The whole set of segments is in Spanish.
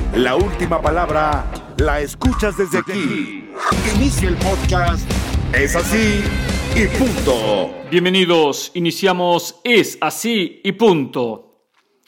La última palabra la escuchas desde aquí. Inicia el podcast. Es así y punto. Bienvenidos, iniciamos Es así y punto.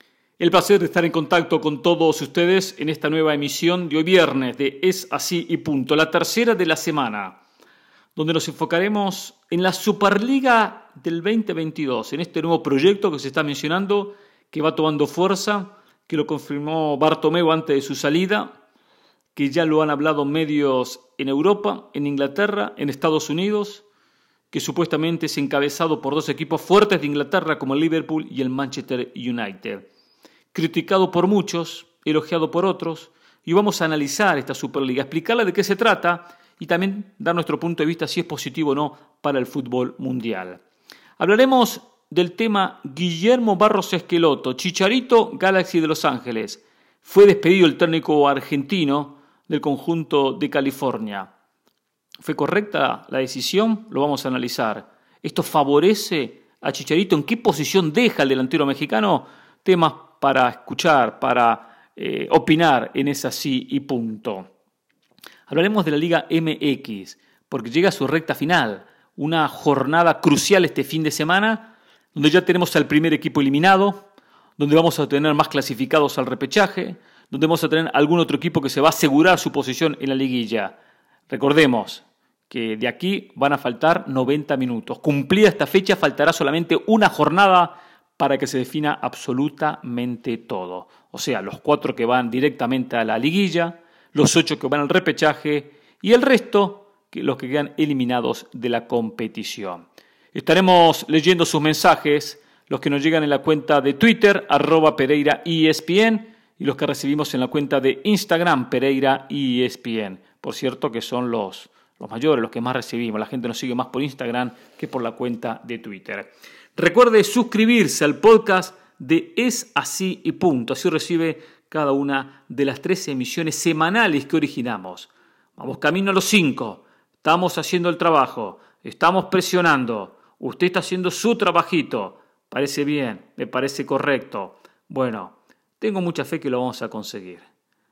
El placer de estar en contacto con todos ustedes en esta nueva emisión de hoy viernes de Es así y punto, la tercera de la semana, donde nos enfocaremos en la Superliga del 2022, en este nuevo proyecto que se está mencionando, que va tomando fuerza, que lo confirmó Bartomeu antes de su salida, que ya lo han hablado medios en Europa, en Inglaterra, en Estados Unidos, que supuestamente es encabezado por dos equipos fuertes de Inglaterra como el Liverpool y el Manchester United. Criticado por muchos, elogiado por otros, y vamos a analizar esta Superliga, explicarle de qué se trata y también dar nuestro punto de vista si es positivo o no para el fútbol mundial. Hablaremos del tema Guillermo Barros Esqueloto, Chicharito, Galaxy de Los Ángeles. Fue despedido el técnico argentino del conjunto de California. ¿Fue correcta la decisión? Lo vamos a analizar. ¿Esto favorece a Chicharito? ¿En qué posición deja el delantero mexicano? Temas para escuchar, para opinar en Es así y punto. Hablaremos de la Liga MX, porque llega a su recta final. Una jornada crucial este fin de semana, donde ya tenemos al primer equipo eliminado, donde vamos a tener más clasificados al repechaje, donde vamos a tener algún otro equipo que se va a asegurar su posición en la liguilla. Recordemos que de aquí van a faltar 90 minutos. Cumplida esta fecha, faltará solamente una jornada para que se defina absolutamente todo. O sea, los 4 que van directamente a la liguilla, los 8 que van al repechaje y el resto, los que quedan eliminados de la competición. Estaremos leyendo sus mensajes, los que nos llegan en la cuenta de Twitter, @PereiraESPN, y los que recibimos en la cuenta de Instagram, PereiraESPN. Por cierto, que son los mayores, los que más recibimos. La gente nos sigue más por Instagram que por la cuenta de Twitter. Recuerde suscribirse al podcast de Es así y punto. Así recibe cada una de las 13 emisiones semanales que originamos. Vamos camino a los 5. Estamos haciendo el trabajo. Estamos presionando. Usted está haciendo su trabajito. Parece bien, me parece correcto. Bueno, tengo mucha fe que lo vamos a conseguir.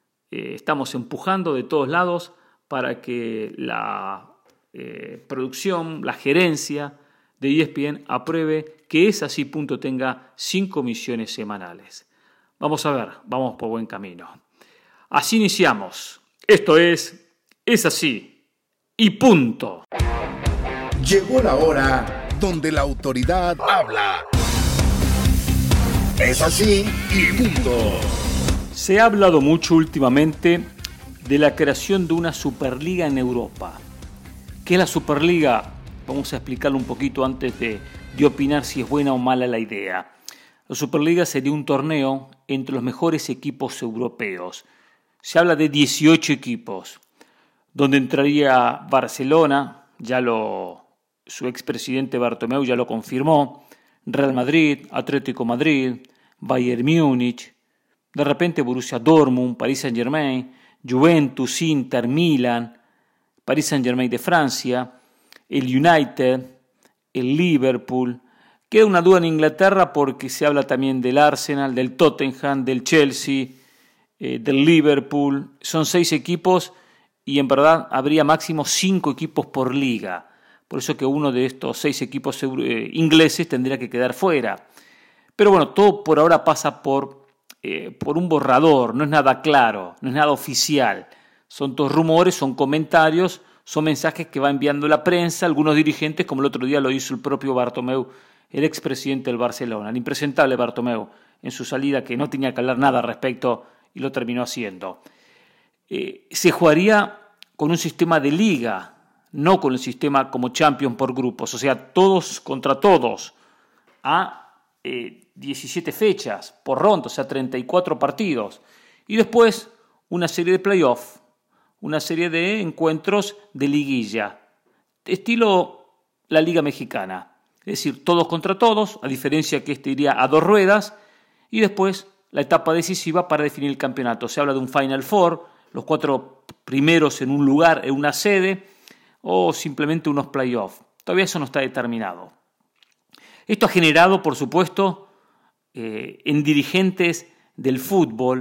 Estamos empujando de todos lados para que la producción, la gerencia de ESPN apruebe que Es así punto tenga 5 emisiones semanales. Vamos a ver, vamos por buen camino. Así iniciamos. Esto es así y punto. Llegó la hora donde la autoridad habla. Es así y punto. Se ha hablado mucho últimamente de la creación de una Superliga en Europa. ¿Qué es la Superliga? Vamos a explicarlo un poquito antes de opinar si es buena o mala la idea. La Superliga sería un torneo entre los mejores equipos europeos. Se habla de 18 equipos, donde entraría Barcelona, su expresidente Bartomeu ya lo confirmó, Real Madrid, Atlético Madrid, Bayern Múnich, de repente Borussia Dortmund, Paris Saint-Germain, Juventus, Inter, Milan, Paris Saint-Germain de Francia, el United, el Liverpool. Queda una duda en Inglaterra porque se habla también del Arsenal, del Tottenham, del Chelsea, del Liverpool. Son 6 equipos y en verdad habría máximo 5 equipos por liga. Por eso que uno de estos 6 equipos ingleses tendría que quedar fuera. Pero bueno, todo por ahora pasa por un borrador, no es nada claro, no es nada oficial. Son todos rumores, son comentarios, son mensajes que va enviando la prensa, algunos dirigentes, como el otro día lo hizo el propio Bartomeu, el expresidente del Barcelona, el impresentable Bartomeu, en su salida, que no tenía que hablar nada al respecto y lo terminó haciendo. Se jugaría con un sistema de liga, no con el sistema como Champions por grupos, o sea, todos contra todos, a 17 fechas por ronda, o sea, 34 partidos. Y después una serie de playoff, una serie de encuentros de liguilla, estilo la Liga Mexicana. Es decir, todos contra todos, a diferencia que este iría a 2 ruedas, y después la etapa decisiva para definir el campeonato. Se habla de un Final Four, los 4 primeros en un lugar, en una sede, o simplemente unos playoffs. Todavía eso no está determinado. Esto ha generado, por supuesto, en dirigentes del fútbol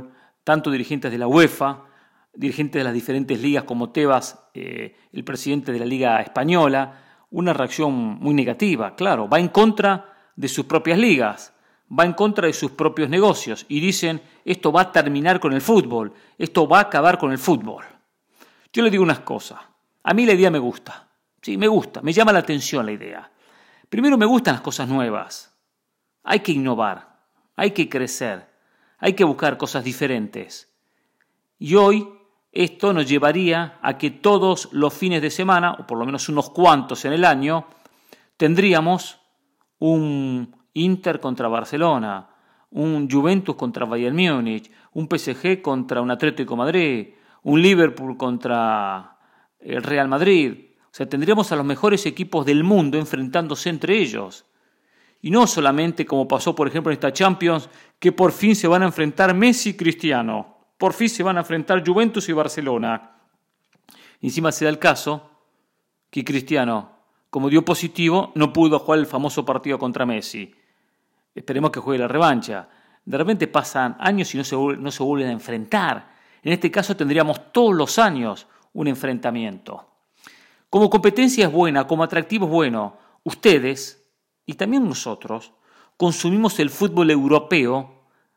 tanto dirigentes de la UEFA, dirigentes de las diferentes ligas como Tebas, el presidente de la Liga Española, una reacción muy negativa, claro, va en contra de sus propias ligas, va en contra de sus propios negocios y dicen, esto va a terminar con el fútbol, esto va a acabar con el fútbol. Yo le digo unas cosas, a mí la idea me gusta, sí, me gusta, me llama la atención la idea. Primero me gustan las cosas nuevas, hay que innovar, hay que crecer, hay que buscar cosas diferentes. Y hoy esto nos llevaría a que todos los fines de semana, o por lo menos unos cuantos en el año, tendríamos un Inter contra Barcelona, un Juventus contra Bayern Múnich, un PSG contra un Atlético de Madrid, un Liverpool contra el Real Madrid. O sea, tendríamos a los mejores equipos del mundo enfrentándose entre ellos. Y no solamente como pasó, por ejemplo, en esta Champions, que por fin se van a enfrentar Messi y Cristiano. Por fin se van a enfrentar Juventus y Barcelona. Y encima se da el caso que Cristiano, como dio positivo, no pudo jugar el famoso partido contra Messi. Esperemos que juegue la revancha. De repente pasan años y no se vuelven a enfrentar. En este caso tendríamos todos los años un enfrentamiento. Como competencia es buena, como atractivo es bueno. Ustedes, y también nosotros, consumimos el fútbol europeo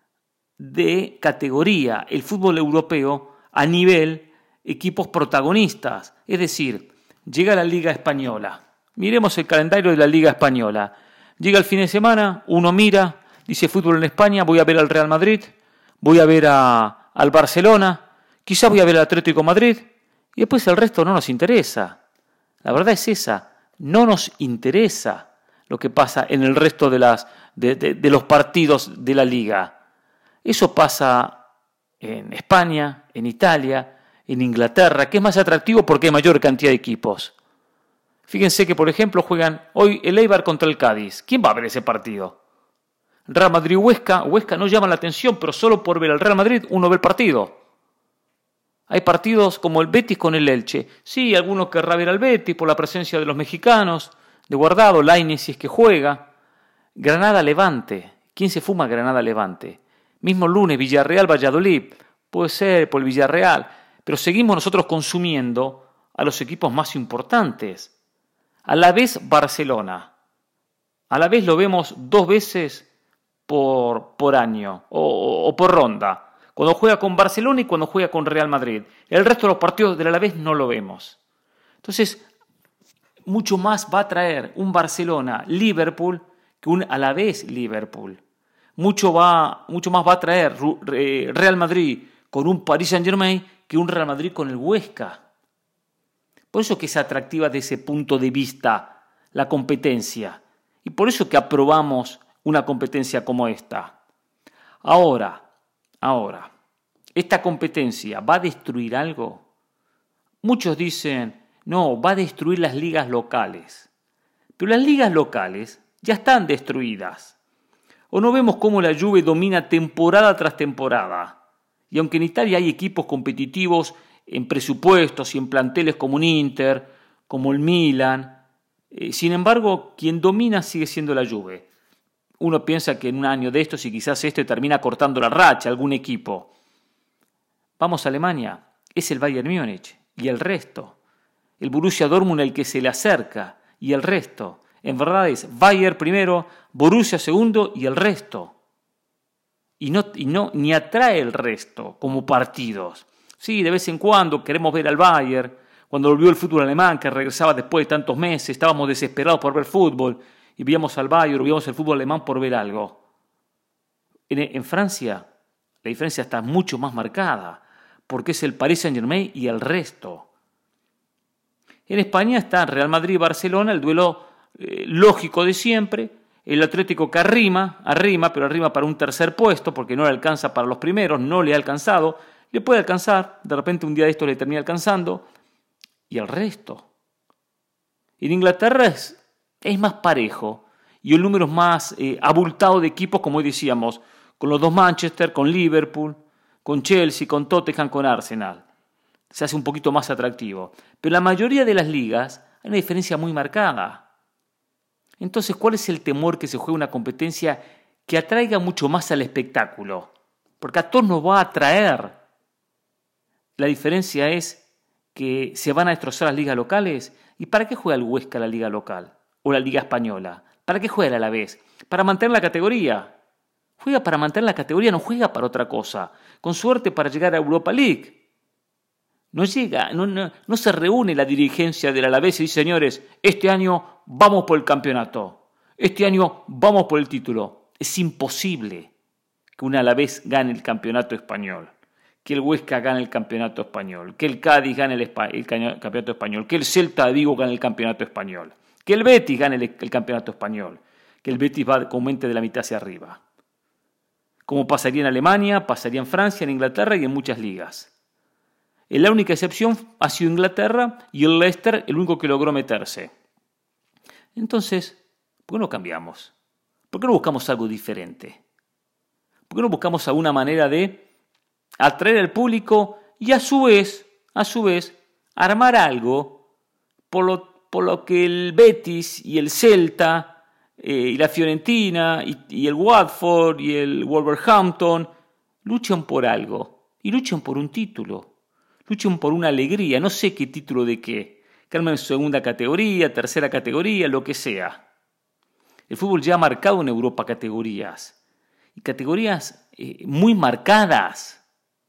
de categoría, el fútbol europeo a nivel equipos protagonistas. Es decir, llega la Liga Española. Miremos el calendario de la Liga Española. Llega el fin de semana, uno mira, dice fútbol en España, voy a ver al Real Madrid, voy a ver al Barcelona, quizás voy a ver al Atlético de Madrid, y después el resto no nos interesa. La verdad es esa, no nos interesa lo que pasa en el resto de los partidos de la Liga. Eso pasa en España, en Italia, en Inglaterra, que es más atractivo porque hay mayor cantidad de equipos. Fíjense que, por ejemplo, juegan hoy el Eibar contra el Cádiz. ¿Quién va a ver ese partido? Real Madrid-Huesca. Huesca no llama la atención, pero solo por ver al Real Madrid uno ve el partido. Hay partidos como el Betis con el Elche. Sí, algunos querrá ver al Betis por la presencia de los mexicanos, de Guardado, Lainez si es que juega. Granada-Levante. ¿Quién se fuma Granada-Levante? Mismo lunes, Villarreal-Valladolid. Puede ser por el Villarreal. Pero seguimos nosotros consumiendo a los equipos más importantes. A la vez Barcelona. A la vez lo vemos 2 veces por año o por ronda. Cuando juega con Barcelona y cuando juega con Real Madrid. El resto de los partidos del Alavés no lo vemos. Entonces, mucho más va a traer un Barcelona-Liverpool que un Alavés-Liverpool. Mucho más va a traer Real Madrid con un Paris Saint-Germain que un Real Madrid con el Huesca. Por eso que es atractiva desde ese punto de vista la competencia. Y por eso que aprobamos una competencia como esta. Ahora, ¿esta competencia va a destruir algo? Muchos dicen, no, va a destruir las ligas locales. Pero las ligas locales ya están destruidas. ¿O no vemos cómo la Juve domina temporada tras temporada? Y aunque en Italia hay equipos competitivos en presupuestos y en planteles como un Inter, como el Milan, sin embargo, quien domina sigue siendo la Juve. Uno piensa que en un año de estos y quizás termina cortando la racha algún equipo. Vamos a Alemania, es el Bayern Múnich y el resto. El Borussia Dortmund el que se le acerca y el resto. En verdad es Bayern primero, Borussia segundo y el resto. Y no ni atrae el resto como partidos. Sí, de vez en cuando queremos ver al Bayern. Cuando volvió el fútbol alemán, que regresaba después de tantos meses, estábamos desesperados por ver fútbol y veíamos al Bayern, veíamos el fútbol alemán por ver algo. En Francia la diferencia está mucho más marcada, porque es el Paris Saint-Germain y el resto. En España está Real Madrid y Barcelona, el duelo lógico de siempre. El Atlético que arrima, pero arrima para un tercer puesto, porque no le alcanza para los primeros, no le ha alcanzado. Le puede alcanzar, de repente un día de esto le termina alcanzando. Y el resto. En Inglaterra es más parejo y el número es más abultado de equipos, como hoy decíamos, con los 2 Manchester, con Liverpool, con Chelsea, con Tottenham, con Arsenal. Se hace un poquito más atractivo. Pero en la mayoría de las ligas hay una diferencia muy marcada. Entonces, ¿cuál es el temor que se juegue una competencia que atraiga mucho más al espectáculo? porque a todos nos va a atraer. La diferencia es que se van a destrozar las ligas locales. ¿Y para qué juega el Huesca la liga local? O la liga española. ¿Para qué juega el Alavés? Para mantener la categoría. Juega para mantener la categoría, no juega para otra cosa. Con suerte para llegar a Europa League. No llega, no se reúne la dirigencia del Alavés y dice, señores, este año vamos por el campeonato. Este año vamos por el título. Es imposible que un Alavés gane el campeonato español, que el Huesca gane el campeonato español, que el Cádiz gane el campeonato español, que el Celta de Vigo gane el campeonato español, que el Betis gane el campeonato español, que el Betis va con mente de la mitad hacia arriba. Como pasaría en Alemania, pasaría en Francia, en Inglaterra y en muchas ligas. La única excepción ha sido Inglaterra y el Leicester el único que logró meterse. Entonces, ¿por qué no cambiamos? ¿Por qué no buscamos algo diferente? ¿Por qué no buscamos alguna manera de atraer al público y a su vez, armar algo por lo que el Betis y el Celta y la Fiorentina y el Watford y el Wolverhampton luchan por algo y luchan por un título? Luchan por una alegría, no sé qué título de qué. Que armen segunda categoría, tercera categoría, lo que sea. El fútbol ya ha marcado en Europa categorías. Y categorías muy marcadas.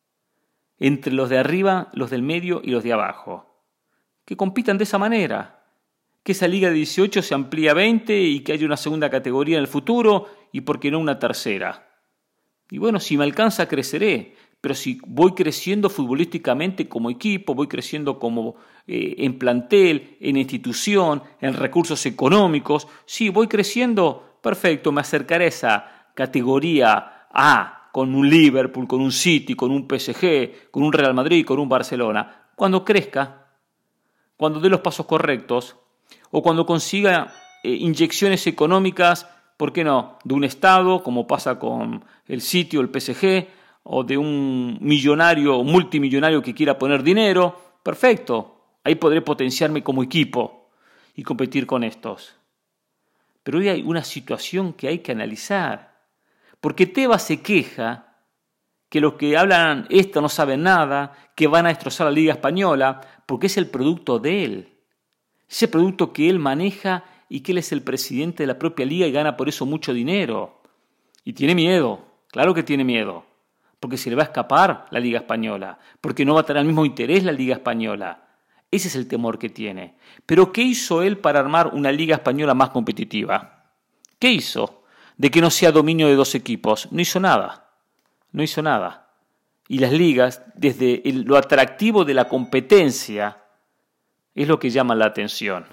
Entre los de arriba, los del medio y los de abajo. Que compitan de esa manera. Que esa liga de 18 se amplíe a 20 y que haya una segunda categoría en el futuro y por qué no una tercera. Y bueno, si me alcanza creceré. Pero si voy creciendo futbolísticamente como equipo, voy creciendo como en plantel, en institución, en recursos económicos, sí, voy creciendo, perfecto, me acercaré a esa categoría A, con un Liverpool, con un City, con un PSG, con un Real Madrid, con un Barcelona, cuando crezca, cuando dé los pasos correctos, o cuando consiga inyecciones económicas, ¿por qué no?, de un Estado, como pasa con el City o el PSG, o de un millonario o multimillonario que quiera poner dinero, perfecto, ahí podré potenciarme como equipo y competir con estos. Pero hoy hay una situación que hay que analizar, porque Tebas se queja que los que hablan esto no saben nada, que van a destrozar la Liga Española, porque es el producto de él, ese producto que él maneja y que él es el presidente de la propia liga y gana por eso mucho dinero. Y tiene miedo, claro que tiene miedo. Porque se le va a escapar la Liga Española, porque no va a tener el mismo interés la Liga Española. Ese es el temor que tiene. Pero ¿qué hizo él para armar una Liga Española más competitiva? ¿Qué hizo? De que no sea dominio de dos equipos. No hizo nada. No hizo nada. Y las ligas, desde lo atractivo de la competencia, es lo que llama la atención.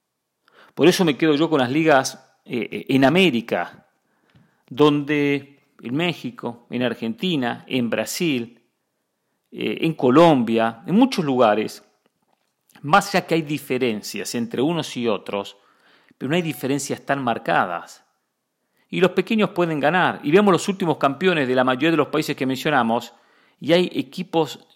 Por eso me quedo yo con las ligas en América, donde en México, en Argentina, en Brasil, en Colombia, en muchos lugares, más allá que hay diferencias entre unos y otros, pero no hay diferencias tan marcadas. Y los pequeños pueden ganar. Y vemos los últimos campeones de la mayoría de los países que mencionamos, y hay equipos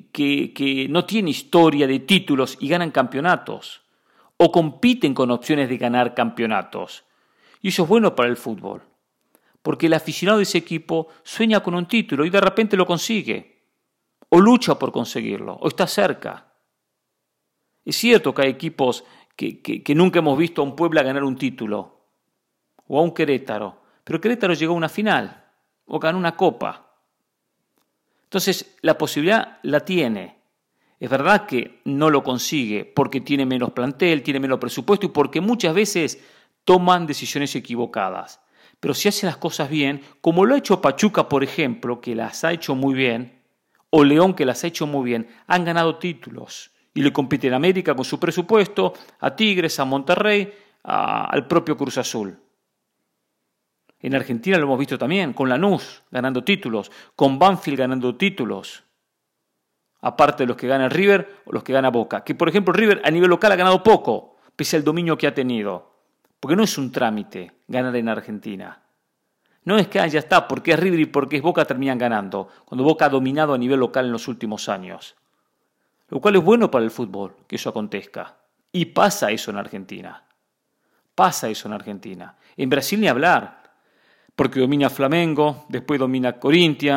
que no tienen historia de títulos y ganan campeonatos, o compiten con opciones de ganar campeonatos. Y eso es bueno para el fútbol. Porque el aficionado de ese equipo sueña con un título y de repente lo consigue, o lucha por conseguirlo, o está cerca. Es cierto que hay equipos que nunca hemos visto a un Puebla ganar un título, o a un Querétaro, pero Querétaro llegó a una final, o ganó una copa. Entonces, la posibilidad la tiene. Es verdad que no lo consigue porque tiene menos plantel, tiene menos presupuesto y porque muchas veces toman decisiones equivocadas. Pero si hace las cosas bien, como lo ha hecho Pachuca, por ejemplo, que las ha hecho muy bien, o León, que las ha hecho muy bien, han ganado títulos. Y le compiten a América con su presupuesto, a Tigres, a Monterrey, al propio Cruz Azul. En Argentina lo hemos visto también, con Lanús ganando títulos, con Banfield ganando títulos. Aparte de los que gana River o los que gana Boca. Que, por ejemplo, River a nivel local ha ganado poco, pese al dominio que ha tenido. Porque no es un trámite ganar en Argentina. No es que ya está, porque es River y porque es Boca terminan ganando, cuando Boca ha dominado a nivel local en los últimos años. Lo cual es bueno para el fútbol, que eso acontezca. Y pasa eso en Argentina. Pasa eso en Argentina. En Brasil ni hablar, porque domina Flamengo, después domina Corinthians,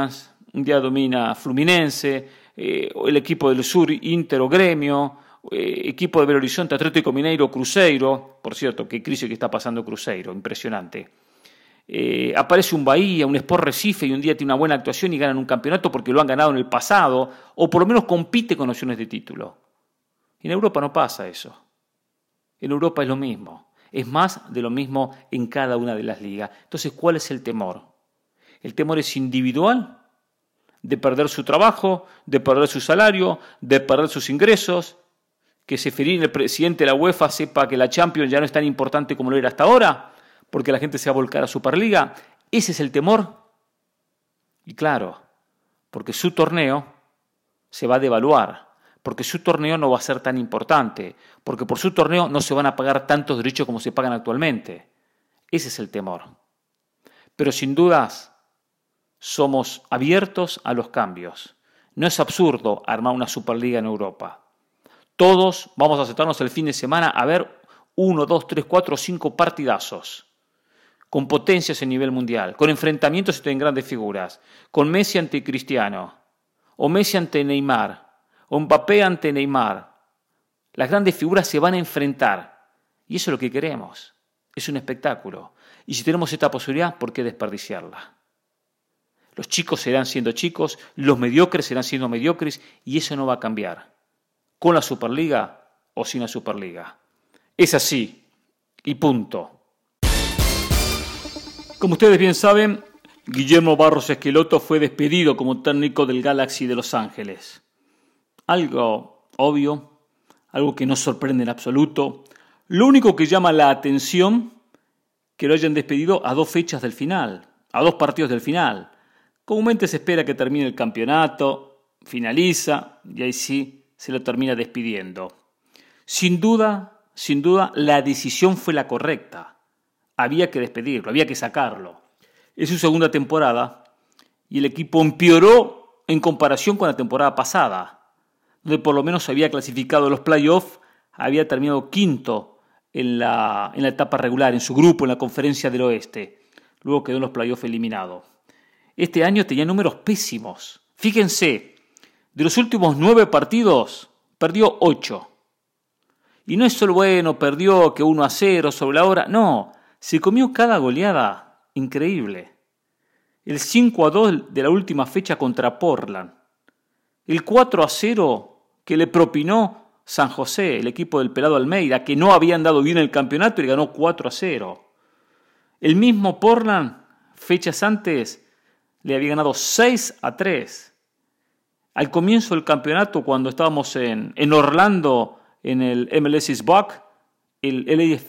un día domina Fluminense, el equipo del Sur, Inter o Gremio, equipo de Belo Horizonte, Atlético Mineiro, Cruzeiro. Por cierto, qué crisis que está pasando Cruzeiro, impresionante. Aparece un Bahía, un Sport Recife y un día tiene una buena actuación y ganan un campeonato porque lo han ganado en el pasado, o por lo menos compite con opciones de título. En Europa no pasa eso. En Europa es lo mismo. Es más de lo mismo en cada una de las ligas. Entonces, ¿cuál es el temor? El temor es individual, de perder su trabajo, de perder su salario, de perder sus ingresos, que Ceferín, el presidente de la UEFA, sepa que la Champions ya no es tan importante como lo era hasta ahora, porque la gente se va a volcar a Superliga. Ese es el temor. Y claro, porque su torneo se va a devaluar, porque su torneo no va a ser tan importante, porque por su torneo no se van a pagar tantos derechos como se pagan actualmente. Ese es el temor. Pero sin dudas, somos abiertos a los cambios. No es absurdo armar una Superliga en Europa. Todos vamos a sentarnos el fin de semana a ver 1, 2, 3, 4, 5 partidazos, con potencias a nivel mundial, con enfrentamientos entre grandes figuras, con Messi ante Cristiano, o Messi ante Neymar, o Mbappé ante Neymar. Las grandes figuras se van a enfrentar, y eso es lo que queremos. Es un espectáculo. Y si tenemos esta posibilidad, ¿por qué desperdiciarla? Los chicos seguirán siendo chicos, los mediocres serán siendo mediocres, y eso no va a cambiar, con la Superliga o sin la Superliga. Es así, y punto. Como ustedes bien saben, Guillermo Barros Schelotto fue despedido como técnico del Galaxy de Los Ángeles. Algo obvio, algo que no sorprende en absoluto. Lo único que llama la atención, que lo hayan despedido a 2 fechas del final, a 2 partidos del final. Comúnmente se espera que termine el campeonato, finaliza y ahí sí se lo termina despidiendo. Sin duda, la decisión fue la correcta. Había que despedirlo, había que sacarlo. Es su segunda temporada y el equipo empeoró en comparación con la temporada pasada, donde por lo menos había clasificado a los playoffs, había terminado quinto en la etapa regular, en su grupo, en la Conferencia del Oeste. Luego quedó en los playoffs eliminado. Este año tenía números pésimos. Fíjense, de los últimos 9 partidos, perdió 8. Y no es solo bueno, perdió que 1-0 sobre la hora, no. Se comió cada goleada, increíble. El 5-2 de la última fecha contra Portland. El 4-0 que le propinó San José, el equipo del Pelado Almeida, que no había andado bien el campeonato y ganó 4-0. El mismo Portland, fechas antes, le había ganado 6-3. Al comienzo del campeonato, cuando estábamos en Orlando, en el MLS is Back, el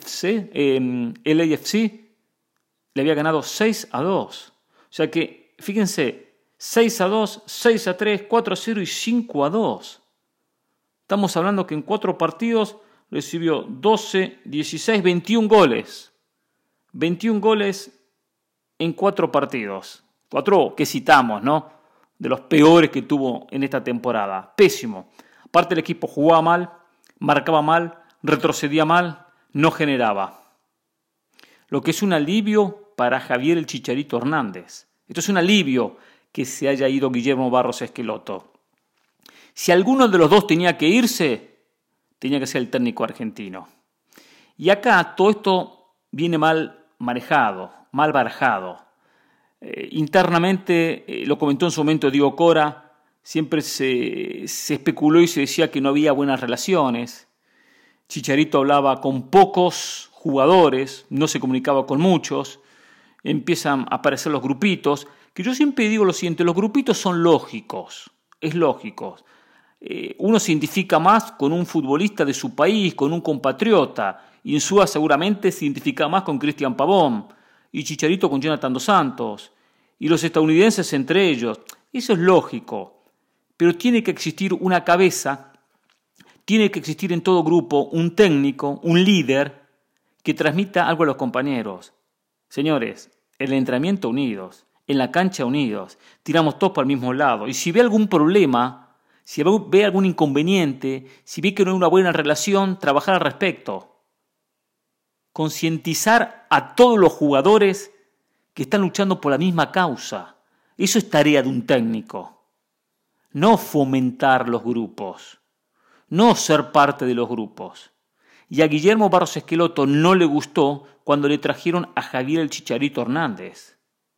LAFC le había ganado 6-2. O sea que, fíjense, 6-2, 6-3, 4-0 y 5-2. Estamos hablando que en 4 partidos recibió 12, 16, 21 goles. 21 goles en 4 partidos. 4 que citamos, ¿no? De los peores que tuvo en esta temporada. Pésimo. Aparte el equipo jugaba mal, marcaba mal, retrocedía mal, no generaba. Lo que es un alivio para Javier el Chicharito Hernández. Esto es un alivio que se haya ido Guillermo Barros Schelotto. Si alguno de los dos tenía que irse, tenía que ser el técnico argentino. Y acá todo esto viene mal manejado, mal barajado. Internamente, lo comentó en su momento Diego Cora, siempre se especuló y se decía que no había buenas relaciones. Chicharito hablaba con pocos jugadores, no se comunicaba con muchos, empiezan a aparecer los grupitos, que yo siempre digo lo siguiente, los grupitos son lógicos, es lógico. Uno se identifica más con un futbolista de su país, con un compatriota, Insúa seguramente se identifica más con Cristian Pavón, y Chicharito con Jonathan Dos Santos, y los estadounidenses entre ellos. Eso es lógico, pero tiene que existir una cabeza, tiene que existir en todo grupo un técnico, un líder, que transmita algo a los compañeros. Señores, en el entrenamiento unidos, en la cancha unidos, tiramos todos para el mismo lado, y si ve algún problema, si ve algún inconveniente, si ve que no hay una buena relación, trabajar al respecto. Concientizar a todos los jugadores que están luchando por la misma causa. Eso es tarea de un técnico. No fomentar los grupos. No ser parte de los grupos. Y a Guillermo Barros Esqueloto no le gustó cuando le trajeron a Javier el Chicharito Hernández.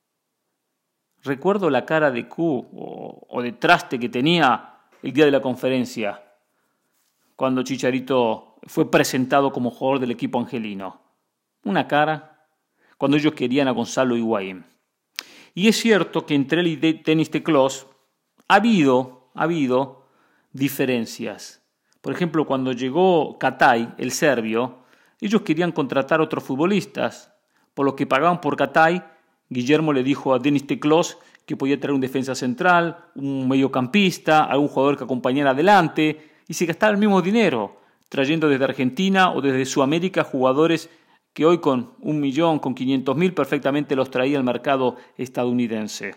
Recuerdo la cara de Q o de traste que tenía el día de la conferencia, cuando Chicharito fue presentado como jugador del equipo angelino. Una cara cuando ellos querían a Gonzalo Higuaín. Y es cierto que entre él y Denis Teclós ha habido diferencias. Por ejemplo, cuando llegó Katay, el serbio, ellos querían contratar a otros futbolistas. Por lo que pagaban por Katay, Guillermo le dijo a Denis Teclós que podía traer un defensa central, un mediocampista, algún jugador que acompañara adelante, y se gastaba el mismo dinero, trayendo desde Argentina o desde Sudamérica jugadores que hoy con 1 millón, con 500.000 perfectamente los traía al mercado estadounidense.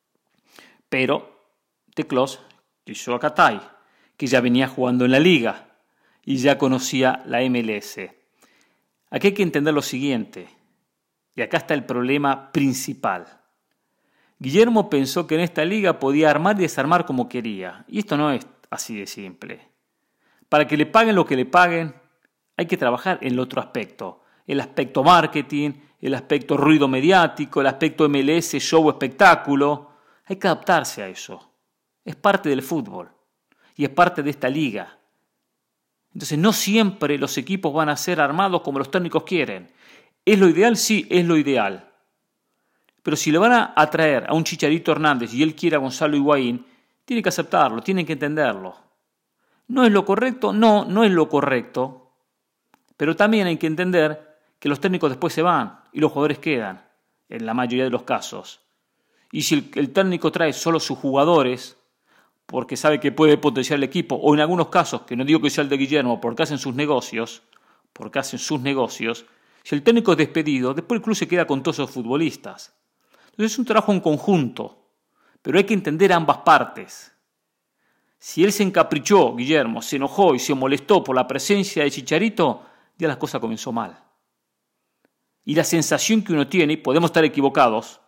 Pero Teclós quiso a Katay, que ya venía jugando en la liga y ya conocía la MLS. Aquí hay que entender lo siguiente, y acá está el problema principal. Guillermo pensó que en esta liga podía armar y desarmar como quería, y esto no es así de simple. Para que le paguen lo que le paguen, hay que trabajar en el otro aspecto, el aspecto marketing, el aspecto ruido mediático, el aspecto MLS, show, espectáculo. Hay que adaptarse a eso. Es parte del fútbol y es parte de esta liga. Entonces no siempre los equipos van a ser armados como los técnicos quieren. ¿Es lo ideal? Sí, es lo ideal. Pero si le van a traer a un Chicharito Hernández y él quiere a Gonzalo Higuaín, tiene que aceptarlo, tiene que entenderlo. ¿No es lo correcto? No, no es lo correcto. Pero también hay que entender que los técnicos después se van y los jugadores quedan, en la mayoría de los casos. Y si el técnico trae solo sus jugadores, porque sabe que puede potenciar el equipo, o en algunos casos, que no digo que sea el de Guillermo, porque hacen sus negocios, si el técnico es despedido, después el club se queda con todos esos futbolistas. Entonces es un trabajo en conjunto, pero hay que entender ambas partes. Si él se encaprichó, Guillermo, se enojó y se molestó por la presencia de Chicharito, ya la cosa comenzó mal. Y la sensación que uno tiene, y podemos estar equivocados,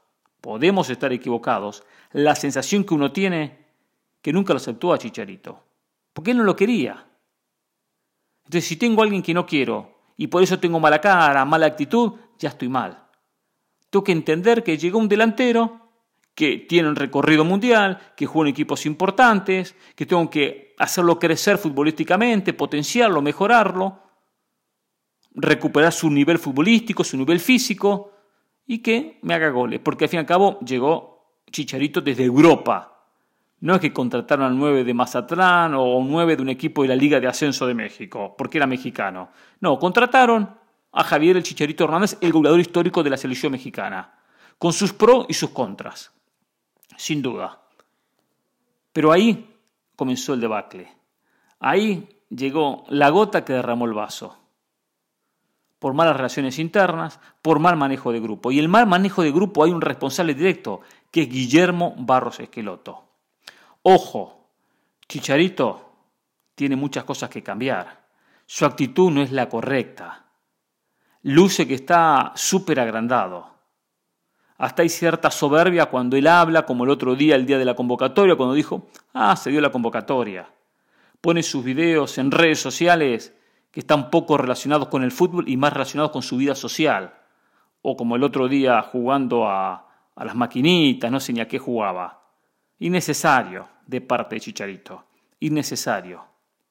la sensación que uno tiene que nunca lo aceptó a Chicharito, porque él no lo quería. Entonces, si tengo a alguien que no quiero y por eso tengo mala cara, mala actitud, ya estoy mal. Tengo que entender que llegó un delantero que tiene un recorrido mundial, que juega en equipos importantes, que tengo que hacerlo crecer futbolísticamente, potenciarlo, mejorarlo, recuperar su nivel futbolístico, su nivel físico y que me haga goles, porque al fin y al cabo llegó Chicharito desde Europa. No es que contrataron al 9 de Mazatlán o un 9 de un equipo de la Liga de Ascenso de México, porque era mexicano. No, contrataron a Javier el Chicharito Hernández, el goleador histórico de la selección mexicana, con sus pros y sus contras, sin duda. Pero ahí comenzó el debacle. Ahí llegó la gota que derramó el vaso. Por malas relaciones internas, por mal manejo de grupo. Y el mal manejo de grupo hay un responsable directo, que es Guillermo Barros Esqueloto. Ojo, Chicharito tiene muchas cosas que cambiar. Su actitud no es la correcta. Luce que está súper agrandado. Hasta hay cierta soberbia cuando él habla, como el otro día, el día de la convocatoria, cuando dijo, se dio la convocatoria. Pone sus videos en redes sociales que están poco relacionados con el fútbol y más relacionados con su vida social. O como el otro día jugando a las maquinitas, no sé ni a qué jugaba. Innecesario de parte de Chicharito. Innecesario.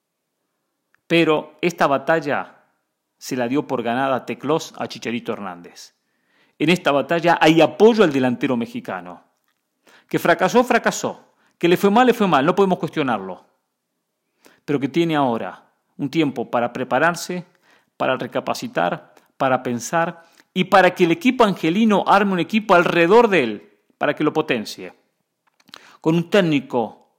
Pero esta batalla se la dio por ganada Teclós a Chicharito Hernández. En esta batalla hay apoyo al delantero mexicano. Que fracasó, que le fue mal, no podemos cuestionarlo. Pero que tiene ahora un tiempo para prepararse, para recapacitar, para pensar y para que el equipo angelino arme un equipo alrededor de él, para que lo potencie. Con un técnico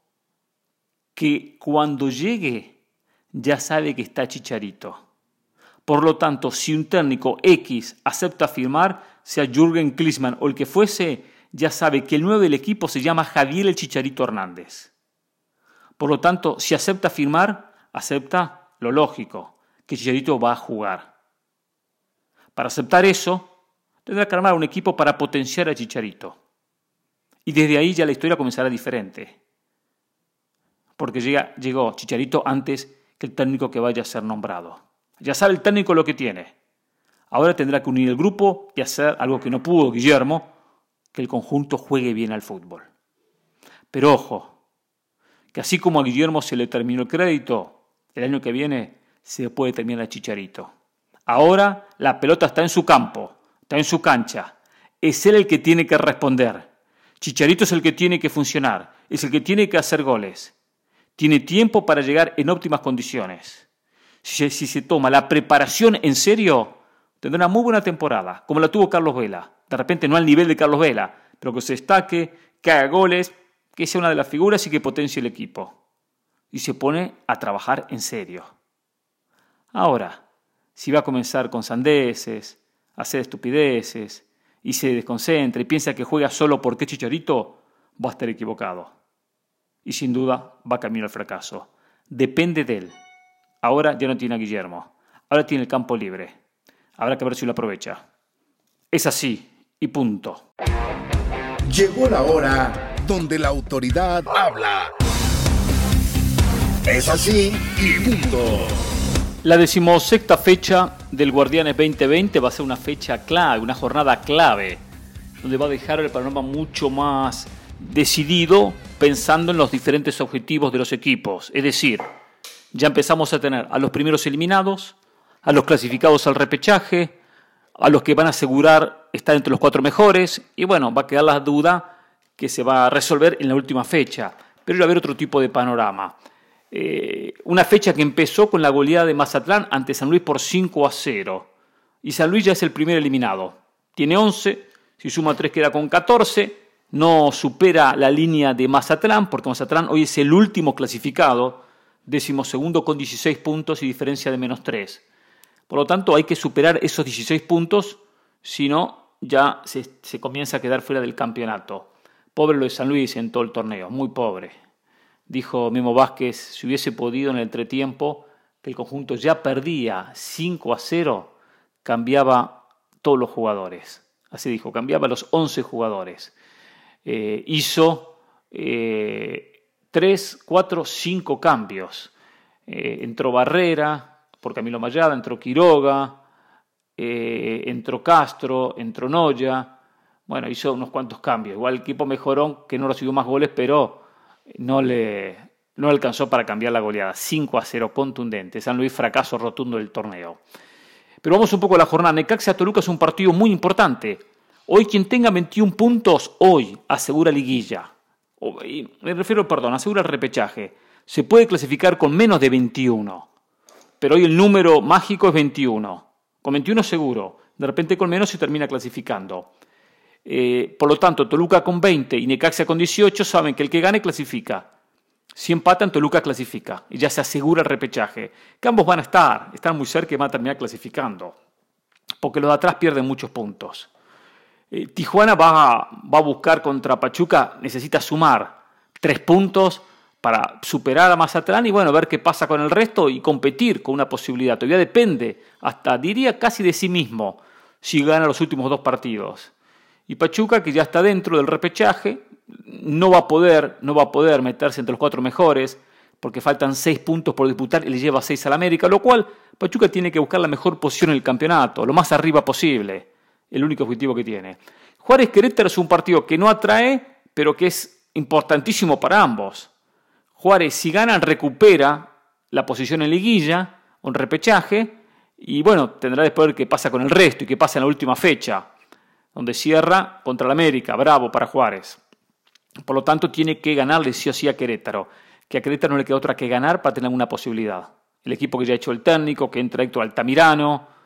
que cuando llegue ya sabe que está Chicharito. Por lo tanto, si un técnico X acepta firmar, sea Jürgen Klinsmann o el que fuese, ya sabe que el 9 del equipo se llama Javier el Chicharito Hernández. Por lo tanto, si acepta firmar, acepta lo lógico, que Chicharito va a jugar. Para aceptar eso, tendrá que armar un equipo para potenciar a Chicharito. Y desde ahí ya la historia comenzará diferente. Porque llegó Chicharito antes que el técnico que vaya a ser nombrado. Ya sabe el técnico lo que tiene. Ahora tendrá que unir el grupo y hacer algo que no pudo Guillermo, que el conjunto juegue bien al fútbol. Pero ojo, que así como a Guillermo se le terminó el crédito, el año que viene se le puede terminar a Chicharito. Ahora la pelota está en su campo, está en su cancha. Es él el que tiene que responder. Chicharito es el que tiene que funcionar, es el que tiene que hacer goles. Tiene tiempo para llegar en óptimas condiciones. Si se toma la preparación en serio, tendrá una muy buena temporada, como la tuvo Carlos Vela. De repente no al nivel de Carlos Vela, pero que se destaque, que haga goles, que sea una de las figuras y que potencie el equipo. Y se pone a trabajar en serio. Ahora, si va a comenzar con sandeces, a hacer estupideces, y se desconcentra y piensa que juega solo porque es Chicharito, va a estar equivocado. Y sin duda va camino al fracaso. Depende de él. Ahora ya no tiene a Guillermo. Ahora tiene el campo libre. Habrá que ver si lo aprovecha. Es así y punto. Llegó la hora donde la autoridad habla. Es así y punto. La 16ª fecha del Guardianes 2020 va a ser una fecha clave, una jornada clave, donde va a dejar el panorama mucho más decidido pensando en los diferentes objetivos de los equipos. Es decir, ya empezamos a tener a los primeros eliminados, a los clasificados al repechaje, a los que van a asegurar estar entre los 4 mejores, y bueno, va a quedar la duda que se va a resolver en la última fecha, pero va a haber otro tipo de panorama. Una fecha que empezó con la goleada de Mazatlán ante San Luis por 5-0, y San Luis ya es el primer eliminado, tiene 11, si suma 3 queda con 14, no supera la línea de Mazatlán, porque Mazatlán hoy es el último clasificado, 12º con 16 puntos y diferencia de -3. Por lo tanto, hay que superar esos 16 puntos, si no, ya se comienza a quedar fuera del campeonato. Pobre lo de San Luis en todo el torneo, muy pobre. Dijo Memo Vázquez, si hubiese podido en el entretiempo, que el conjunto ya perdía 5-0, cambiaba todos los jugadores. Así dijo, cambiaba los 11 jugadores. Hizo 3, 4, 5 cambios. Entró Barrera por Camilo Mayada, entró Quiroga, entró Castro, entró Noya. Bueno, hizo unos cuantos cambios. Igual el equipo mejoró, que no recibió más goles, pero no alcanzó para cambiar la goleada. 5-0 contundente. San Luis, fracaso rotundo del torneo. Pero vamos un poco a la jornada. Necaxa-Toluca es un partido muy importante. Hoy quien tenga 21 puntos, hoy asegura liguilla. Asegura el repechaje. Se puede clasificar con menos de 21. Pero hoy el número mágico es 21. Con 21 seguro. De repente con menos se termina clasificando. Por lo tanto, Toluca con 20 y Necaxa con 18 saben que el que gane clasifica. Si empatan, Toluca clasifica y ya se asegura el repechaje. Que ambos van a estar muy cerca y van a terminar clasificando. Porque los de atrás pierden muchos puntos. Tijuana va a buscar contra Pachuca, necesita sumar 3 puntos para superar a Mazatlán y bueno, ver qué pasa con el resto y competir con una posibilidad. Todavía depende, hasta diría casi de sí mismo, si gana los últimos 2 partidos. Y Pachuca, que ya está dentro del repechaje, no va a poder meterse entre los 4 mejores, porque faltan 6 puntos por disputar y le lleva 6 al América, lo cual Pachuca tiene que buscar la mejor posición en el campeonato, lo más arriba posible. El único objetivo que tiene. Juárez-Querétaro es un partido que no atrae, pero que es importantísimo para ambos. Juárez, si gana, recupera la posición en liguilla, un repechaje, y bueno, tendrá después ver qué pasa con el resto y qué pasa en la última fecha, donde cierra contra el América, bravo para Juárez. Por lo tanto, tiene que ganarle sí o sí a Querétaro, que a Querétaro no le queda otra que ganar para tener alguna posibilidad. El equipo que ya ha hecho el técnico, que entra Héctor Altamirano,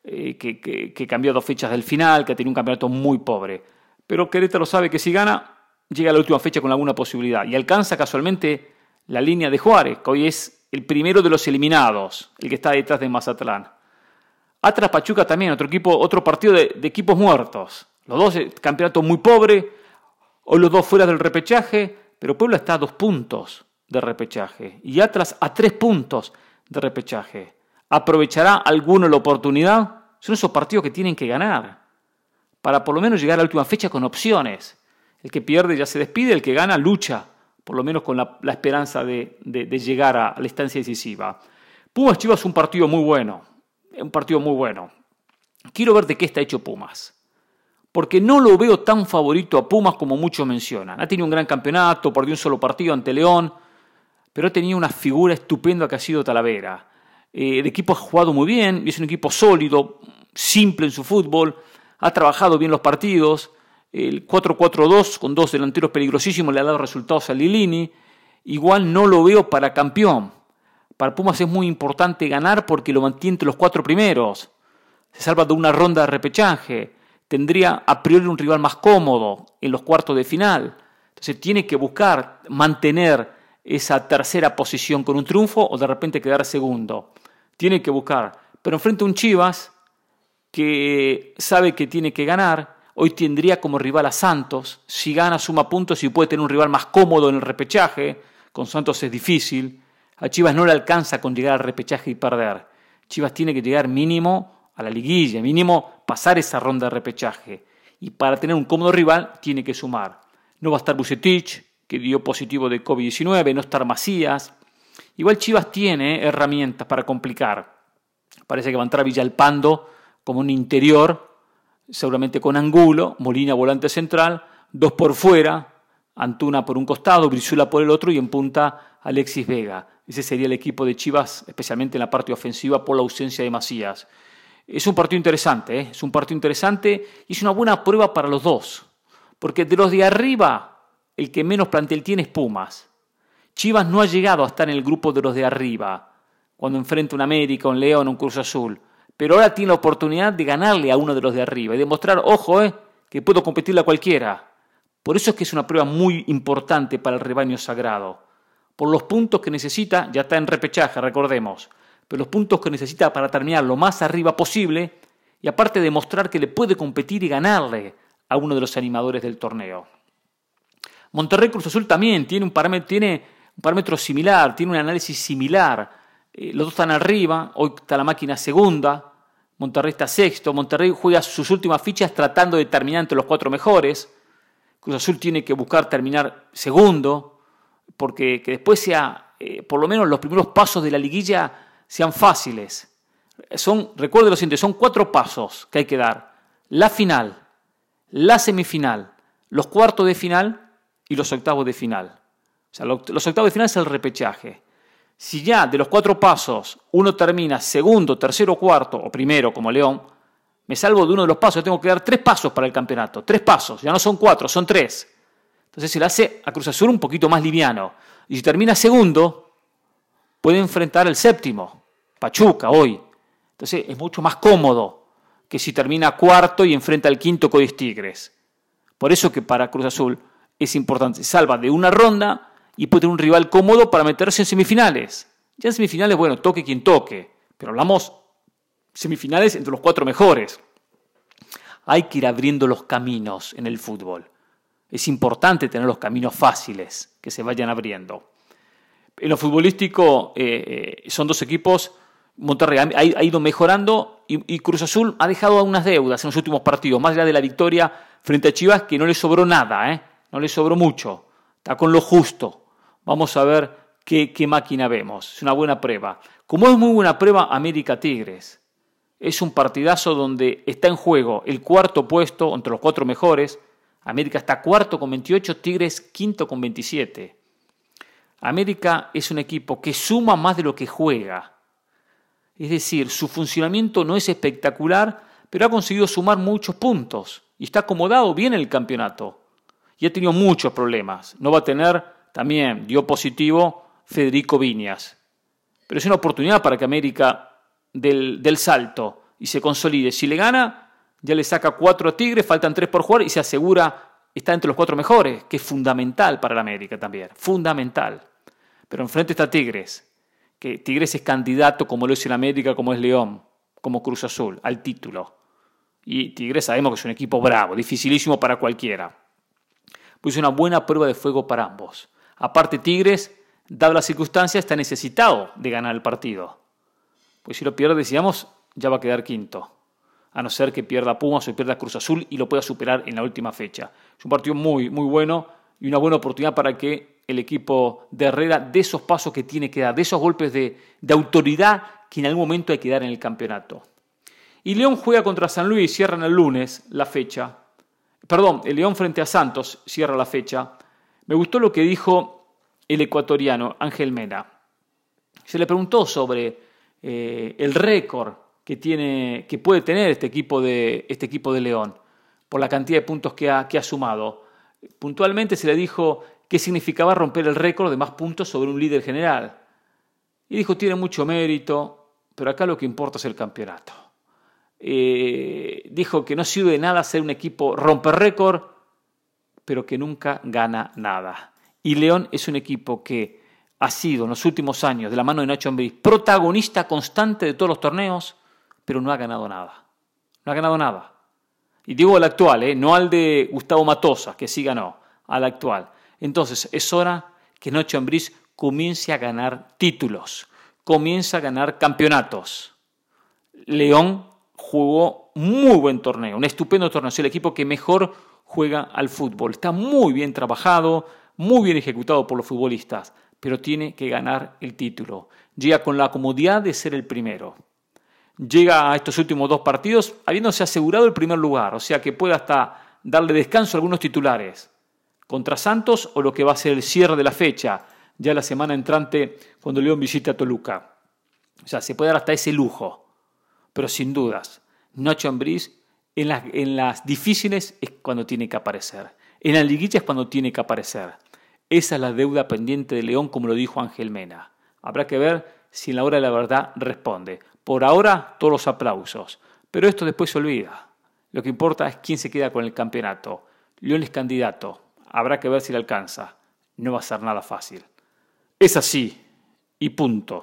que cambió 2 fechas del final, que ha tenido un campeonato muy pobre. Pero Querétaro sabe que si gana, llega a la última fecha con alguna posibilidad. Y alcanza casualmente la línea de Juárez, que hoy es el primero de los eliminados, el que está detrás de Mazatlán. Atlas Pachuca también, otro partido de equipos muertos. Los dos, campeonato muy pobre, hoy los dos fuera del repechaje, pero Puebla está a 2 puntos de repechaje. Y Atlas a 3 puntos de repechaje. ¿Aprovechará alguno la oportunidad? Son esos partidos que tienen que ganar para por lo menos llegar a la última fecha con opciones. El que pierde ya se despide, el que gana lucha, por lo menos con la esperanza de llegar a la instancia decisiva. Pumas Chivas es un partido muy bueno, Quiero ver de qué está hecho Pumas, porque no lo veo tan favorito a Pumas como muchos mencionan. Ha tenido un gran campeonato, perdió un solo partido ante León, pero ha tenido una figura estupenda que ha sido Talavera. El equipo ha jugado muy bien, y es un equipo sólido, simple en su fútbol, ha trabajado bien los partidos. El 4-4-2 con 2 delanteros peligrosísimos le ha dado resultados a Lilini. Igual no lo veo para campeón. Para Pumas es muy importante ganar porque lo mantiene entre los 4 primeros. Se salva de una ronda de repechaje. Tendría a priori un rival más cómodo en los cuartos de final. Entonces tiene que buscar mantener esa tercera posición con un triunfo o de repente quedar segundo. Tiene que buscar. Pero enfrente a un Chivas que sabe que tiene que ganar. Hoy tendría como rival a Santos. Si gana, suma puntos y puede tener un rival más cómodo en el repechaje. Con Santos es difícil. A Chivas no le alcanza con llegar al repechaje y perder. Chivas tiene que llegar mínimo a la liguilla, mínimo pasar esa ronda de repechaje. Y para tener un cómodo rival, tiene que sumar. No va a estar Vucetich, que dio positivo de COVID-19, no estar Macías. Igual Chivas tiene herramientas para complicar. Parece que va a entrar Villalpando como un interior, seguramente con Angulo, Molina volante central, 2 por fuera, Antuna por un costado, Brizuela por el otro y en punta Alexis Vega. Ese sería el equipo de Chivas, especialmente en la parte ofensiva por la ausencia de Macías. Es un partido interesante, es un partido interesante y es una buena prueba para los dos, porque de los de arriba, el que menos plantel tiene es Pumas. Chivas no ha llegado a estar en el grupo de los de arriba, cuando enfrenta un América, un León, un Cruz Azul. Pero ahora tiene la oportunidad de ganarle a uno de los de arriba y demostrar, ojo, que puedo competirle a cualquiera. Por eso es que es una prueba muy importante para el rebaño sagrado. Por los puntos que necesita, ya está en repechaje, recordemos, pero los puntos que necesita para terminar lo más arriba posible y aparte demostrar que le puede competir y ganarle a uno de los animadores del torneo. Monterrey Cruz Azul también tiene un parámetro similar, tiene un análisis similar. Los dos están arriba, hoy está la máquina segunda, Monterrey está sexto, Monterrey juega sus últimas fichas tratando de terminar entre los 4 mejores, Cruz Azul tiene que buscar terminar segundo, porque que después sea, por lo menos los primeros pasos de la liguilla sean fáciles. Recuerde lo siguiente, son 4 pasos que hay que dar: la final, la semifinal, los cuartos de final y los octavos de final. O sea, los octavos de final es el repechaje. Si ya de los 4 pasos uno termina segundo, tercero, cuarto o primero como León, me salvo de uno de los pasos, tengo que dar 3 pasos para el campeonato. 3 pasos, ya no son 4, son 3. Entonces se le hace a Cruz Azul un poquito más liviano. Y si termina segundo, puede enfrentar el séptimo, Pachuca hoy. Entonces es mucho más cómodo que si termina cuarto y enfrenta al quinto Codis Tigres. Por eso que para Cruz Azul es importante, salva de una ronda y puede tener un rival cómodo para meterse en semifinales. Ya en semifinales, bueno, toque quien toque, pero hablamos semifinales entre los 4 mejores. Hay que ir abriendo los caminos en el fútbol. Es importante tener los caminos fáciles, que se vayan abriendo. En lo futbolístico son 2 equipos. Monterrey ha ido mejorando y Cruz Azul ha dejado algunas deudas en los últimos partidos, más allá de la victoria frente a Chivas, que no le sobró nada, no le sobró mucho, está con lo justo. Vamos a ver qué máquina vemos, es una buena prueba. Como es muy buena prueba, América Tigres. Es un partidazo donde está en juego el 4º puesto entre los 4 mejores. América está 4º con 28, Tigres 5º con 27. América es un equipo que suma más de lo que juega. Es decir, su funcionamiento no es espectacular, pero ha conseguido sumar muchos puntos y está acomodado bien en el campeonato. Y ha tenido muchos problemas. No va a tener, también dio positivo Federico Viñas. Pero es una oportunidad para que América del salto y se consolide. Si le gana, ya le saca 4 a Tigres, faltan 3 por jugar y se asegura estar entre los 4 mejores, que es fundamental para el América también, fundamental. Pero enfrente está Tigres, que Tigres es candidato como lo es en América, como es León, como Cruz Azul, al título. Y Tigres sabemos que es un equipo bravo, dificilísimo para cualquiera. Pues es una buena prueba de fuego para ambos. Aparte Tigres, dadas las circunstancias, está necesitado de ganar el partido. Pues si lo pierde, decíamos, ya va a quedar quinto. a no ser que pierda Pumas o pierda Cruz Azul y lo pueda superar en la última fecha. Es un partido muy, muy bueno y una buena oportunidad para que el equipo de Herrera dé esos pasos que tiene que dar, de esos golpes de autoridad que en algún momento hay que dar en el campeonato. Y León juega contra San Luis, cierran el lunes la fecha. Perdón, el León frente a Santos cierra la fecha. Me gustó lo que dijo el ecuatoriano Ángel Mena. Se le preguntó sobre el récord que puede tener este equipo de León por la cantidad de puntos que ha sumado. Puntualmente se le dijo qué significaba romper el récord de más puntos sobre un líder general. Y dijo, tiene mucho mérito, pero acá lo que importa es el campeonato. Dijo que no sirve de nada ser un equipo romper récord, pero que nunca gana nada. Y León es un equipo que ha sido en los últimos años, de la mano de Nacho Ambriz, protagonista constante de todos los torneos, pero no ha ganado nada. No ha ganado nada. Y digo al actual, no al de Gustavo Matosas, que sí ganó, al actual. Entonces es hora que Nacho Ambriz comience a ganar títulos, comience a ganar campeonatos. León jugó muy buen torneo, un estupendo torneo. Es el equipo que mejor juega al fútbol. Está muy bien trabajado, muy bien ejecutado por los futbolistas, pero tiene que ganar el título. Llega con la comodidad de ser el primero. Llega a estos últimos 2 partidos habiéndose asegurado el primer lugar, o sea que puede hasta darle descanso a algunos titulares. Contra Santos o lo que va a ser el cierre de la fecha, ya la semana entrante cuando León visita a Toluca. O sea, se puede dar hasta ese lujo. Pero sin dudas, Nacho Ambriz en las difíciles es cuando tiene que aparecer. En la liguilla es cuando tiene que aparecer. Esa es la deuda pendiente de León, como lo dijo Ángel Mena. Habrá que ver si en la hora de la verdad responde. Por ahora, todos los aplausos. Pero esto después se olvida. Lo que importa es quién se queda con el campeonato. León es candidato. Habrá que ver si le alcanza. No va a ser nada fácil. Es así. Y punto.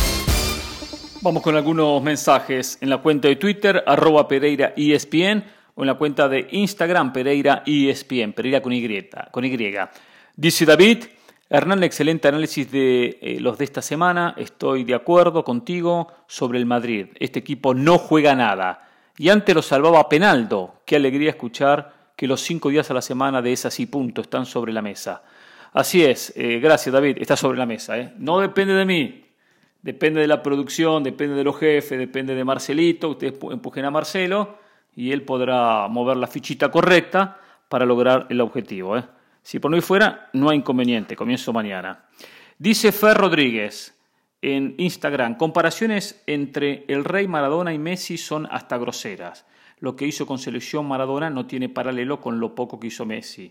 Vamos con algunos mensajes en la cuenta de Twitter, @PereiraESPN, o en la cuenta de Instagram, PereiraESPN, Pereira con Y. Dice David, Hernán, excelente análisis de los de esta semana. Estoy de acuerdo contigo sobre el Madrid. Este equipo no juega nada. Y antes lo salvaba Penaldo. Qué alegría escuchar que los 5 días a la semana de Es Así Punto están sobre la mesa. Así es, gracias David, está sobre la mesa. No depende de mí. Depende de la producción, depende de los jefes, depende de Marcelito. Ustedes empujen a Marcelo y él podrá mover la fichita correcta para lograr el objetivo. Si por mí fuera, no hay inconveniente. Comienzo mañana. Dice Fer Rodríguez en Instagram, comparaciones entre el Rey Maradona y Messi son hasta groseras. Lo que hizo con selección Maradona no tiene paralelo con lo poco que hizo Messi.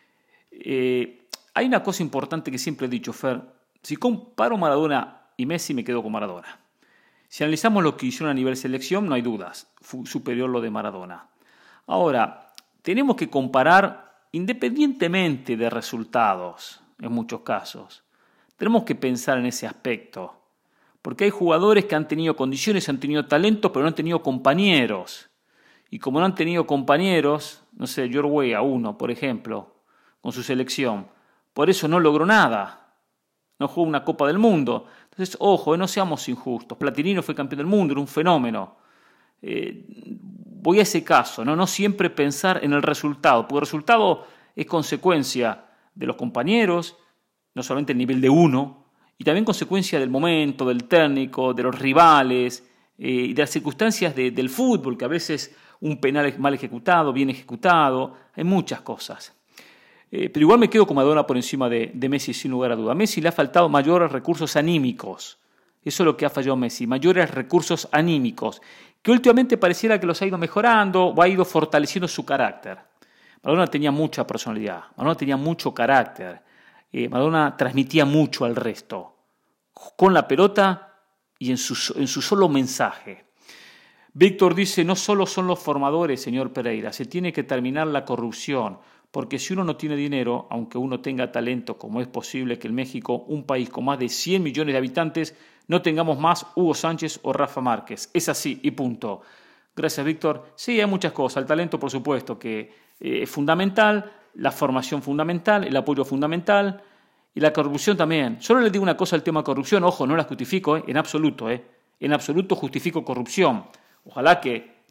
Hay una cosa importante que siempre he dicho, Fer. Si comparo Maradona y Messi, me quedo con Maradona. Si analizamos lo que hicieron a nivel selección, no hay dudas, fue superior lo de Maradona. Ahora, tenemos que comparar independientemente de resultados, en muchos casos. Tenemos que pensar en ese aspecto, porque hay jugadores que han tenido condiciones, han tenido talento, pero no han tenido compañeros. Y como no han tenido compañeros, no sé, George Weah, uno, por ejemplo, con su selección, por eso no logró nada. No jugó una Copa del Mundo. Entonces, ojo, no seamos injustos. Platini no fue campeón del mundo, era un fenómeno. Voy a ese caso, no siempre pensar en el resultado, porque el resultado es consecuencia de los compañeros, no solamente el nivel de uno, y también consecuencia del momento, del técnico, de los rivales, y de las circunstancias del fútbol, que a veces un penal es mal ejecutado, bien ejecutado, hay muchas cosas. Pero igual me quedo con Maradona por encima de Messi, sin lugar a duda. A Messi le ha faltado mayores recursos anímicos. Eso es lo que ha fallado Messi, mayores recursos anímicos, que últimamente pareciera que los ha ido mejorando o ha ido fortaleciendo su carácter. Maradona tenía mucha personalidad, Maradona tenía mucho carácter, Maradona transmitía mucho al resto, con la pelota y en su solo mensaje. Víctor dice, no solo son los formadores, señor Pereira, se tiene que terminar la corrupción. Porque si uno no tiene dinero, aunque uno tenga talento, como es posible que en México, un país con más de 100 millones de habitantes, no tengamos más Hugo Sánchez o Rafa Márquez. Es así y punto. Gracias, Víctor. Sí, hay muchas cosas. El talento, por supuesto, que es fundamental, la formación fundamental, el apoyo fundamental y la corrupción también. Solo le digo una cosa al tema corrupción. Ojo, no la justifico, en absoluto. En absoluto justifico corrupción. Ojalá que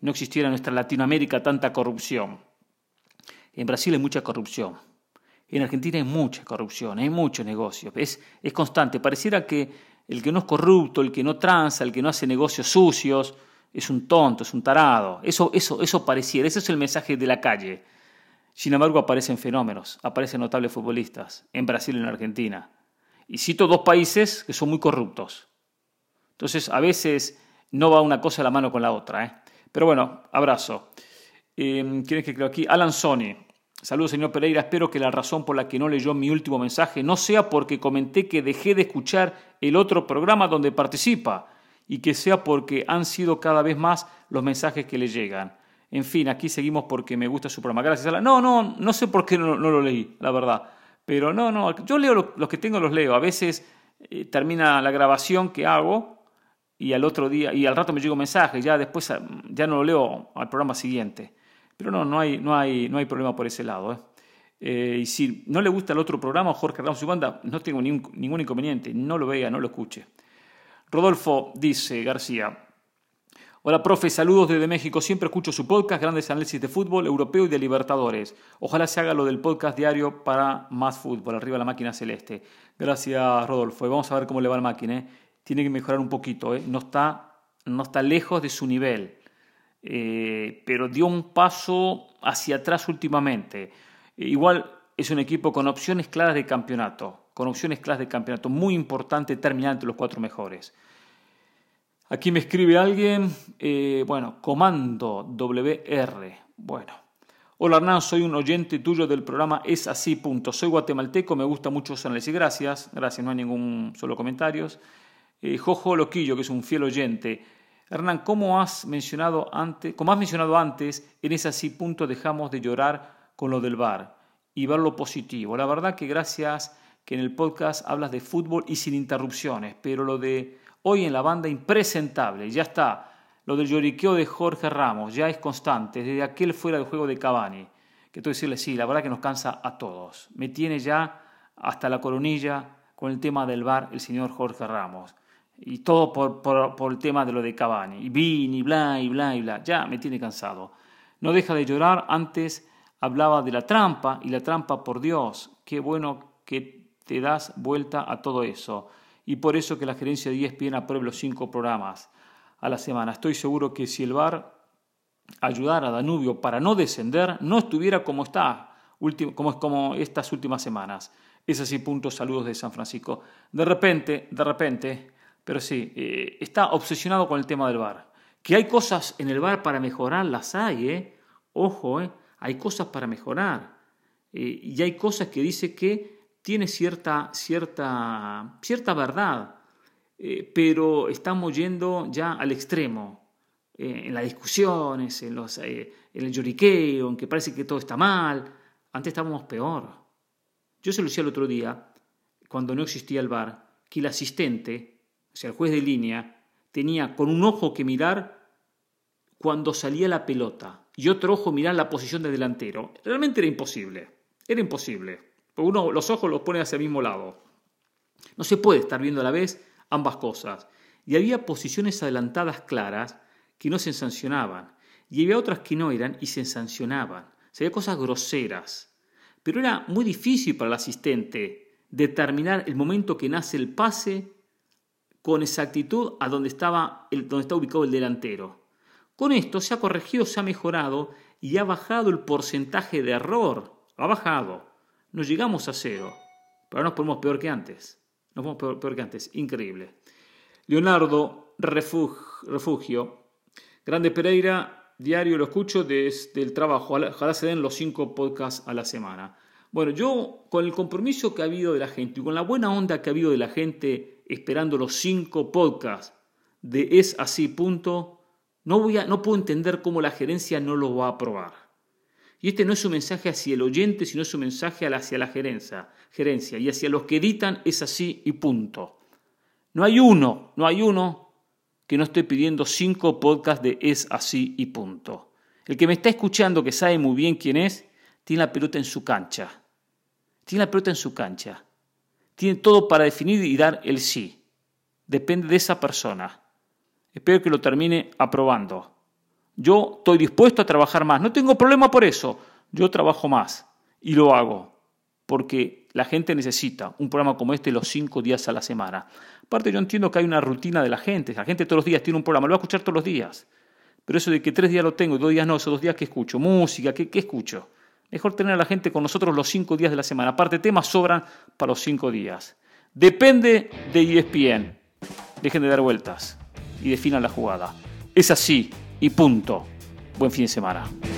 no existiera en nuestra Latinoamérica tanta corrupción. En Brasil hay mucha corrupción. En Argentina hay mucha corrupción, hay muchos negocios. Es constante. Pareciera que el que no es corrupto, el que no tranza, el que no hace negocios sucios, es un tonto, es un tarado. Eso pareciera. Ese es el mensaje de la calle. Sin embargo, aparecen fenómenos, aparecen notables futbolistas en Brasil y en Argentina. Y cito 2 países que son muy corruptos. Entonces, a veces no va una cosa a la mano con la otra. Pero bueno, abrazo. ¿Quién es que creo aquí? Alan Sony. Saludos, señor Pereira. Espero que la razón por la que no leyó mi último mensaje no sea porque comenté que dejé de escuchar el otro programa donde participa y que sea porque han sido cada vez más los mensajes que le llegan. En fin, aquí seguimos porque me gusta su programa. Gracias, Alan. No sé por qué no lo leí, la verdad. Pero no, yo leo los que tengo, los leo. A veces termina la grabación que hago y al otro día, y al rato me llega un mensaje, ya después ya no lo leo al programa siguiente. Pero no hay problema por ese lado. Y si no le gusta el otro programa, Jorge Ramos y Banda, no tengo ningún inconveniente. No lo vea, no lo escuche. Rodolfo dice, García. Hola, profe, saludos desde México. Siempre escucho su podcast, grandes análisis de fútbol europeo y de Libertadores. Ojalá se haga lo del podcast diario para más fútbol. Arriba la máquina celeste. Gracias, Rodolfo. Y vamos a ver cómo le va la máquina. Tiene que mejorar un poquito. No está lejos de su nivel. Pero dio un paso hacia atrás últimamente. Igual es un equipo con opciones claras de campeonato. Muy importante terminar entre los 4 mejores. Aquí me escribe alguien, Comando WR. Bueno. Hola Hernán, soy un oyente tuyo del programa Es Así. Soy guatemalteco, me gusta mucho su análisis. Gracias, no hay ningún solo comentarios. Jojo Loquillo, que es un fiel oyente. Hernán, como has mencionado antes, en Es Así. Dejamos de llorar con lo del VAR y ver lo positivo. La verdad que gracias que en el podcast hablas de fútbol y sin interrupciones, pero lo de hoy en la banda impresentable, ya está. Lo del lloriqueo de Jorge Ramos ya es constante, desde aquel fuera de juego de Cavani. Que tengo que decirle, sí, la verdad que nos cansa a todos. Me tiene ya hasta la coronilla con el tema del VAR el señor Jorge Ramos. Y todo por el tema de lo de Cavani. Y Vini, bla, y bla, y bla. Ya me tiene cansado. No deja de llorar. Antes hablaba de la trampa, y la trampa, por Dios, qué bueno que te das vuelta a todo eso. Y por eso que la gerencia de ESPN apruebe los 5 programas a la semana. Estoy seguro que si el VAR ayudara a Danubio para no descender, no estuviera como está, como estas últimas semanas. Es así, saludos de San Francisco. De repente, pero sí, está obsesionado con el tema del VAR. Que hay cosas en el VAR para mejorar, las hay, Ojo, hay cosas para mejorar. Y hay cosas que dice que tiene cierta verdad, pero estamos yendo ya al extremo, en las discusiones, en el lloriqueo, en que parece que todo está mal. Antes estábamos peor. Yo se lo decía el otro día, cuando no existía el VAR, que el asistente, o sea, el juez de línea, tenía con un ojo que mirar cuando salía la pelota y otro ojo mirar la posición de delantero. Realmente era imposible. Porque los ojos los pone hacia el mismo lado. No se puede estar viendo a la vez ambas cosas. Y había posiciones adelantadas claras que no se sancionaban. Y había otras que no eran y se sancionaban. O sea, había cosas groseras. Pero era muy difícil para el asistente determinar el momento que nace el pase con exactitud a donde está ubicado el delantero. Con esto se ha corregido, se ha mejorado y ha bajado el porcentaje de error. Ha bajado. No llegamos a 0, pero ahora nos ponemos peor que antes. Increíble. Leonardo Refugio. Grande Pereira, diario lo escucho desde el trabajo. Ojalá se den los 5 podcasts a la semana. Bueno, yo con el compromiso que ha habido de la gente y con la buena onda que ha habido de la gente esperando los 5 podcasts de Es Así. No puedo entender cómo la gerencia no lo va a aprobar. Y este no es un mensaje hacia el oyente, sino es un mensaje hacia la gerencia y hacia los que editan Es Así y punto. No hay uno que no esté pidiendo 5 podcasts de Es Así y punto. El que me está escuchando, que sabe muy bien quién es, tiene la pelota en su cancha. Tiene todo para definir y dar el sí. Depende de esa persona. Espero que lo termine aprobando. Yo estoy dispuesto a trabajar más. No tengo problema por eso. Yo trabajo más y lo hago porque la gente necesita un programa como este los 5 días a la semana. Aparte yo entiendo que hay una rutina de la gente. La gente todos los días tiene un programa. Lo va a escuchar todos los días. Pero eso de que 3 días lo tengo y 2 días no, esos 2 días ¿qué escucho? Música, ¿qué escucho? Mejor tener a la gente con nosotros los 5 días de la semana. Aparte, temas sobran para los 5 días. Depende de ESPN. Dejen de dar vueltas y definan la jugada. Es así y punto. Buen fin de semana.